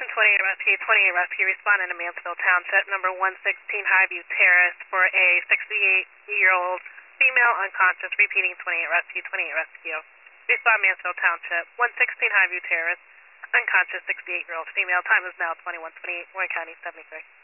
2128 Rescue, 28 Rescue, responding to Mansfield Township, number 116 Highview Terrace for a 68-year-old female unconscious, repeating 28 Rescue, 28 Rescue. Respond Mansfield Township, 116 Highview Terrace, unconscious 68-year-old female, time is now 2128, Warren County 73.